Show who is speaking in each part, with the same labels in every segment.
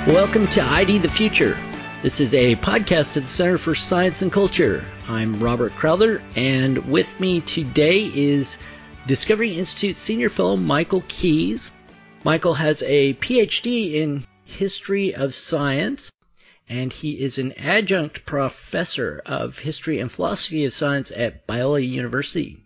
Speaker 1: Welcome to ID the Future. This is a podcast of the Center for Science and Culture. I'm Robert Crowther, and with me today is Discovery Institute Senior Fellow Michael Keyes. Michael has a PhD in History of Science, and he is an adjunct professor of History and Philosophy of Science at Biola University.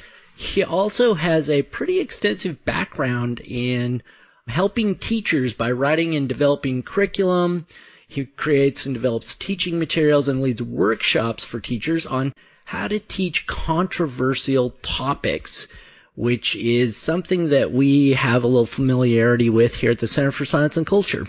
Speaker 1: He also has a pretty extensive background in helping teachers by writing and developing curriculum. He creates and develops teaching materials and leads workshops for teachers on how to teach controversial topics, which is something that we have a little familiarity with here at the Center for Science and Culture.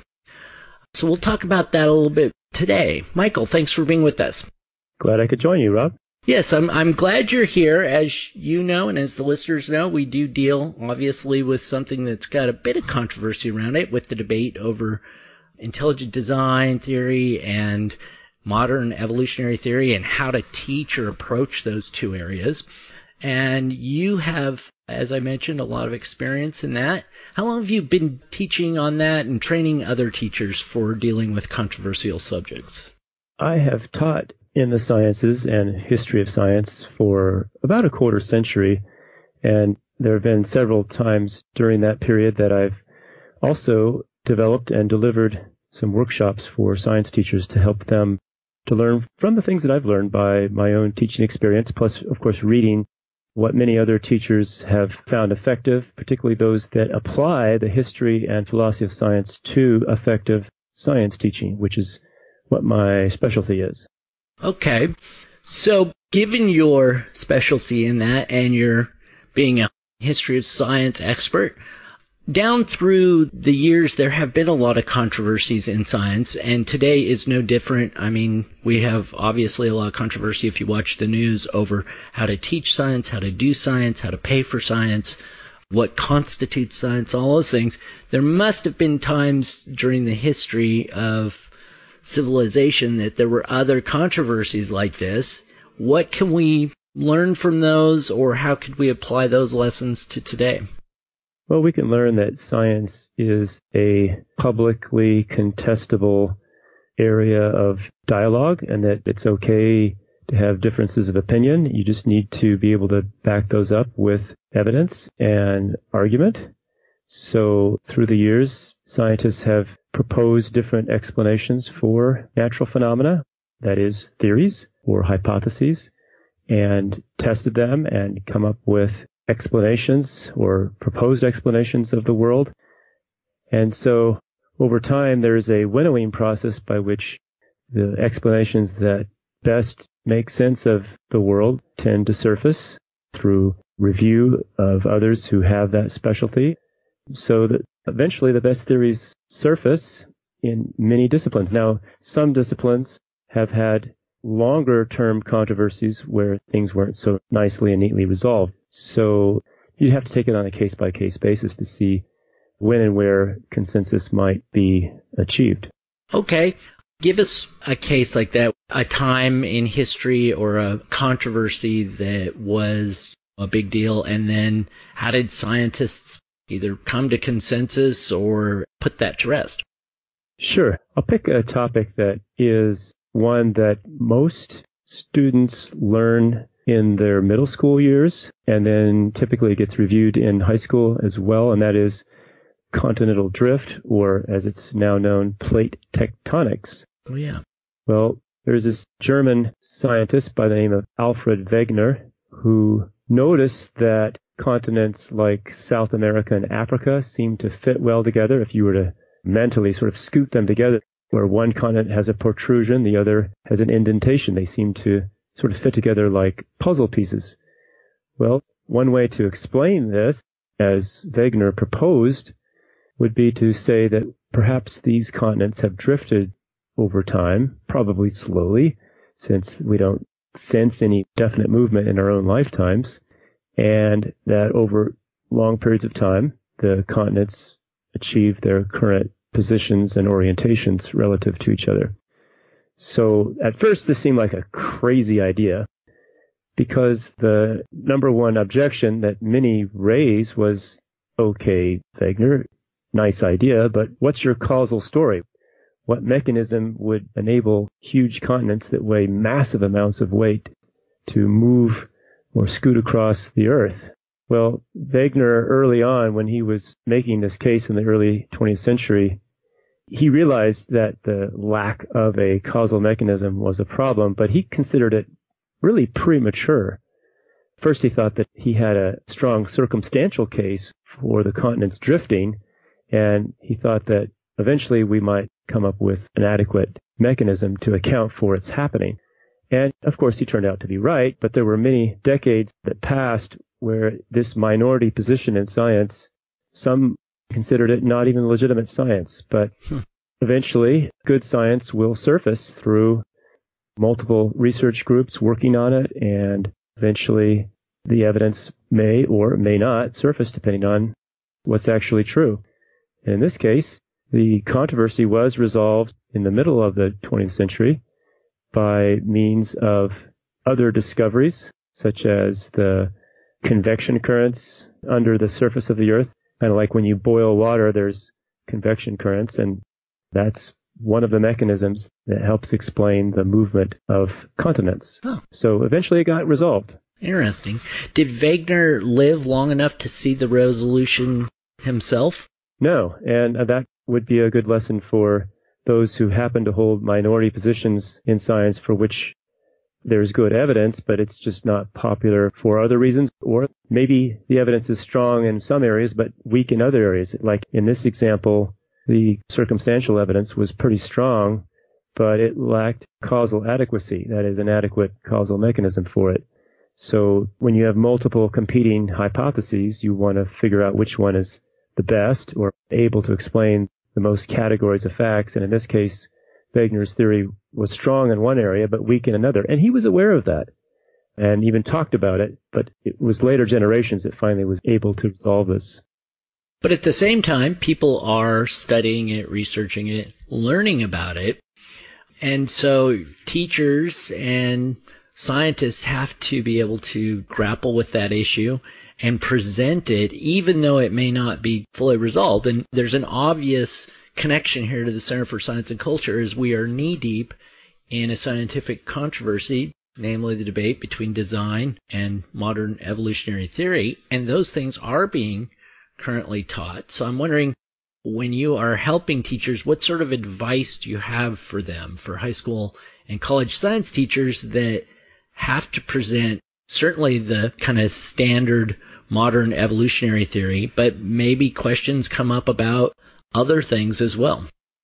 Speaker 1: So we'll talk about that a little bit today. Michael, thanks for being with us.
Speaker 2: Glad I could join you, Rob.
Speaker 1: Yes, I'm glad you're here. As you know, and as the listeners know, we do deal, obviously, with something that's got a bit of controversy around it, with the debate over intelligent design theory and modern evolutionary theory and how to teach or approach those two areas. And you have, as I mentioned, a lot of experience in that. How long have you been teaching on that and training other teachers for dealing with controversial subjects?
Speaker 2: I have taught in the sciences and history of science for about a quarter century, and there have been several times during that period that I've also developed and delivered some workshops for science teachers to help them to learn from the things that I've learned by my own teaching experience, plus, of course, reading what many other teachers have found effective, particularly those that apply the history and philosophy of science to effective science teaching, which is what my specialty is.
Speaker 1: Okay. So given your specialty in that and your being a history of science expert, down through the years there have been a lot of controversies in science, and today is no different. I mean, we have obviously a lot of controversy if you watch the news over how to teach science, how to do science, how to pay for science, what constitutes science, all those things. There must have been times during the history of civilization that there were other controversies like this. What can we learn from those, or how could we apply those lessons to today?
Speaker 2: Well, we can learn that science is a publicly contestable area of dialogue and that it's okay to have differences of opinion. You just need to be able to back those up with evidence and argument. So through the years, scientists have proposed different explanations for natural phenomena, that is, theories or hypotheses, and tested them and come up with explanations or proposed explanations of the world. And so over time, there's a winnowing process by which the explanations that best make sense of the world tend to surface through review of others who have that specialty, so that eventually the best theories surface in many disciplines. Now, some disciplines have had longer-term controversies where things weren't so nicely and neatly resolved. So you'd have to take it on a case-by-case basis to see when and where consensus might be achieved.
Speaker 1: Okay. Give us a case like that, a time in history or a controversy that was a big deal, and then how did scientists either come to consensus or put that to rest?
Speaker 2: Sure. I'll pick a topic that is one that most students learn in their middle school years and then typically gets reviewed in high school as well, and that is continental drift, or as it's now known, plate tectonics.
Speaker 1: Oh, yeah.
Speaker 2: Well, there's this German scientist by the name of Alfred Wegener who noticed that continents like South America and Africa seem to fit well together if you were to mentally sort of scoot them together, where one continent has a protrusion, the other has an indentation. They seem to sort of fit together like puzzle pieces. Well, one way to explain this, as Wegener proposed, would be to say that perhaps these continents have drifted over time, probably slowly, since we don't sense any definite movement in our own lifetimes, and that over long periods of time, the continents achieve their current positions and orientations relative to each other. So at first, this seemed like a crazy idea, because the number one objection that many raised was, okay, Wegener, nice idea, but what's your causal story? what mechanism would enable huge continents that weigh massive amounts of weight to move or scoot across the Earth. Well, Wegener, early on, when he was making this case in the early 20th century, he realized that the lack of a causal mechanism was a problem, but he considered it really premature. First, he thought that he had a strong circumstantial case for the continents drifting, and he thought that eventually we might come up with an adequate mechanism to account for its happening. And, of course, he turned out to be right, but there were many decades that passed where this minority position in science, some considered it not even legitimate science, but eventually good science will surface through multiple research groups working on it, and eventually the evidence may or may not surface depending on what's actually true. And in this case, the controversy was resolved in the middle of the 20th century by means of other discoveries, such as the convection currents under the surface of the Earth. Kind of like when you boil water, there's convection currents, and that's one of the mechanisms that helps explain the movement of continents.
Speaker 1: Oh.
Speaker 2: So eventually it got resolved.
Speaker 1: Interesting. Did Wegener live long enough to see the resolution himself?
Speaker 2: No, and that would be a good lesson for those who happen to hold minority positions in science for which there's good evidence, but it's just not popular for other reasons. Or maybe the evidence is strong in some areas, but weak in other areas. Like in this example, the circumstantial evidence was pretty strong, but it lacked causal adequacy. That is, an adequate causal mechanism for it. So when you have multiple competing hypotheses, you want to figure out which one is the best or able to explain the most categories of facts. And in this case, Wegener's theory was strong in one area, but weak in another. And he was aware of that and even talked about it. But it was later generations that finally was able to resolve this.
Speaker 1: But at the same time, people are studying it, researching it, learning about it. And so teachers and scientists have to be able to grapple with that issue and present it, even though it may not be fully resolved. And there's an obvious connection here to the Center for Science and Culture, as we are knee-deep in a scientific controversy, namely the debate between design and modern evolutionary theory, and those things are being currently taught. So I'm wondering, when you are helping teachers, what sort of advice do you have for them, for high school and college science teachers that have to present certainly the kind of standard modern evolutionary theory, but maybe questions come up about other things as well?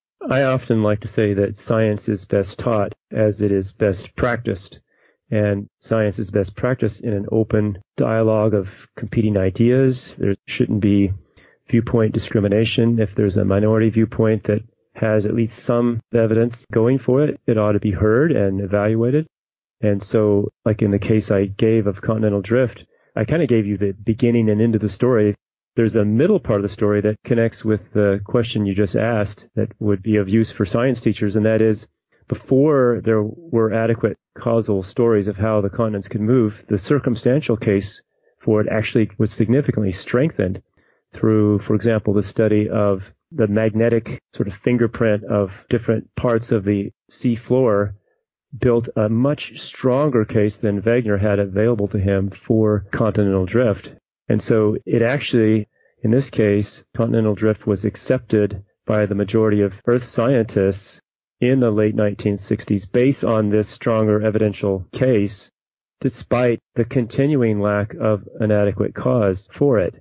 Speaker 2: I often like to say that science is best taught as it is best practiced. And science is best practiced in an open dialogue of competing ideas. There shouldn't be viewpoint discrimination. If there's a minority viewpoint that has at least some evidence going for it, it ought to be heard and evaluated. And so, like in the case I gave of continental drift, I kind of gave you the beginning and end of the story. There's a middle part of the story that connects with the question you just asked that would be of use for science teachers, and that is, before there were adequate causal stories of how the continents could move, the circumstantial case for it actually was significantly strengthened through, for example, the study of the magnetic sort of fingerprint of different parts of the sea floor built a much stronger case than Wegener had available to him for continental drift. And so it actually, in this case, continental drift was accepted by the majority of Earth scientists in the late 1960s based on this stronger evidential case, despite the continuing lack of an adequate cause for it.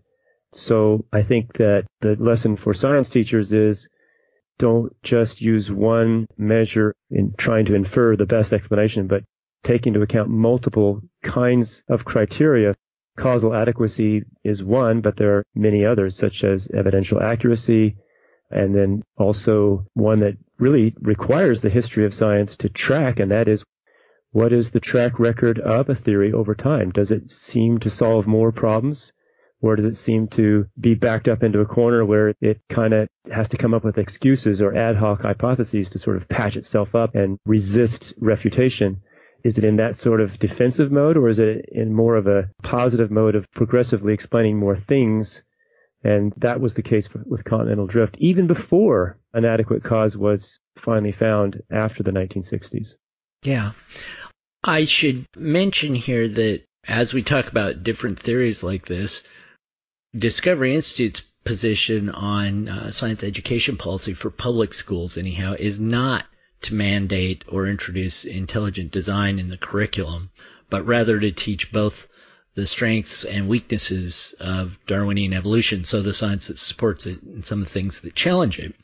Speaker 2: So I think that the lesson for science teachers is don't just use one measure in trying to infer the best explanation, but take into account multiple kinds of criteria. Causal adequacy is one, but there are many others, such as evidential accuracy, and then also one that really requires the history of science to track, and that is, what is the track record of a theory over time? Does it seem to solve more problems? Or does it seem to be backed up into a corner where it kind of has to come up with excuses or ad hoc hypotheses to sort of patch itself up and resist refutation? Is it in that sort of defensive mode, or is it in more of a positive mode of progressively explaining more things? And that was the case with continental drift, even before an adequate cause was finally found after the 1960s.
Speaker 1: Yeah. I should mention here that as we talk about different theories like this, Discovery Institute's position on science education policy for public schools, anyhow, is not to mandate or introduce intelligent design in the curriculum, but rather to teach both the strengths and weaknesses of Darwinian evolution, so the science that supports it and some of the things that challenge it,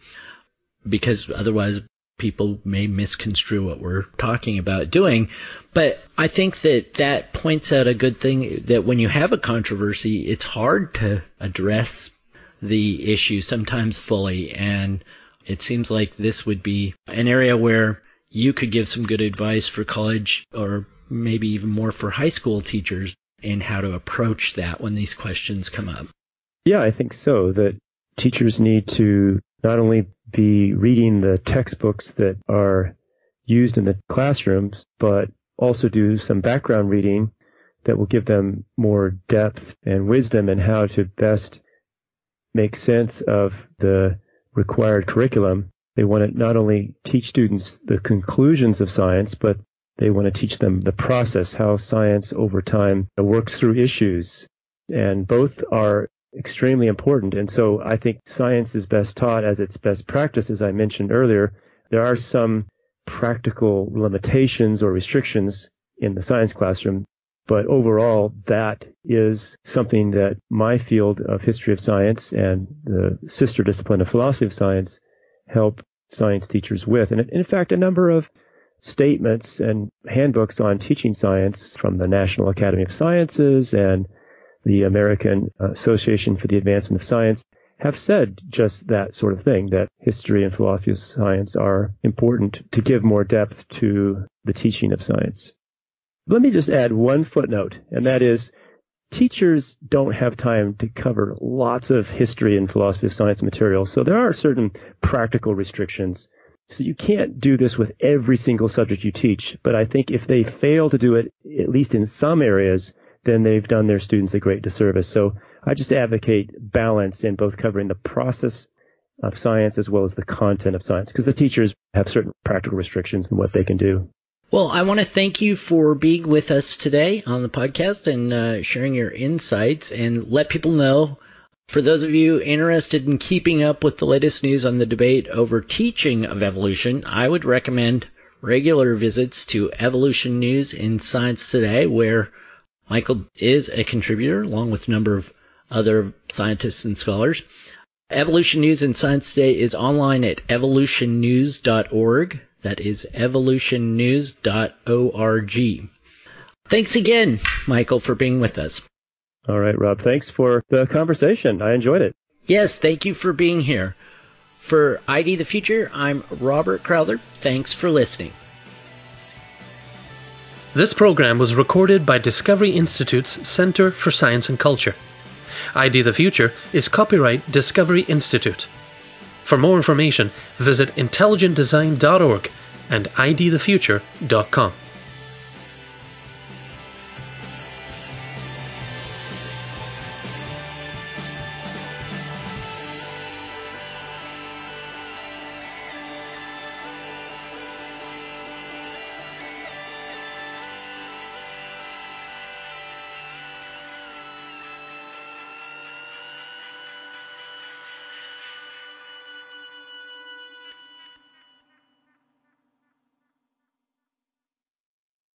Speaker 1: because otherwise people may misconstrue what we're talking about doing. But I think that points out a good thing, that when you have a controversy, it's hard to address the issue sometimes fully, and it seems like this would be an area where you could give some good advice for college, or maybe even more for high school teachers, in how to approach that when these questions come up.
Speaker 2: Yeah, I think so, that teachers need to not only be reading the textbooks that are used in the classrooms, but also do some background reading that will give them more depth and wisdom in how to best make sense of the required curriculum. They want to not only teach students the conclusions of science, but they want to teach them the process, how science over time works through issues. And both are extremely important. And so I think science is best taught as its best practice, as I mentioned earlier. There are some practical limitations or restrictions in the science classroom, but overall, that is something that my field of history of science and the sister discipline of philosophy of science help science teachers with. And in fact, a number of statements and handbooks on teaching science from the National Academy of Sciences and the American Association for the Advancement of Science have said just that sort of thing, that history and philosophy of science are important to give more depth to the teaching of science. Let me just add one footnote, and that is teachers don't have time to cover lots of history and philosophy of science material, so there are certain practical restrictions. So you can't do this with every single subject you teach, but I think if they fail to do it, at least in some areas, then they've done their students a great disservice. So I just advocate balance in both covering the process of science as well as the content of science, because the teachers have certain practical restrictions in what they can do.
Speaker 1: Well, I want to thank you for being with us today on the podcast and sharing your insights, and let people know, for those of you interested in keeping up with the latest news on the debate over teaching of evolution, I would recommend regular visits to Evolution News in Science Today, where Michael is a contributor, along with a number of other scientists and scholars. Evolution News in Science Today is online at evolutionnews.org. That is evolutionnews.org. Thanks again, Michael, for being with us.
Speaker 2: All right, Rob. Thanks for the conversation. I enjoyed it.
Speaker 1: Yes, thank you for being here. For ID the Future, I'm Robert Crowther. Thanks for listening.
Speaker 3: This program was recorded by Discovery Institute's Center for Science and Culture. ID the Future is copyright Discovery Institute. For more information, visit intelligentdesign.org and idthefuture.com.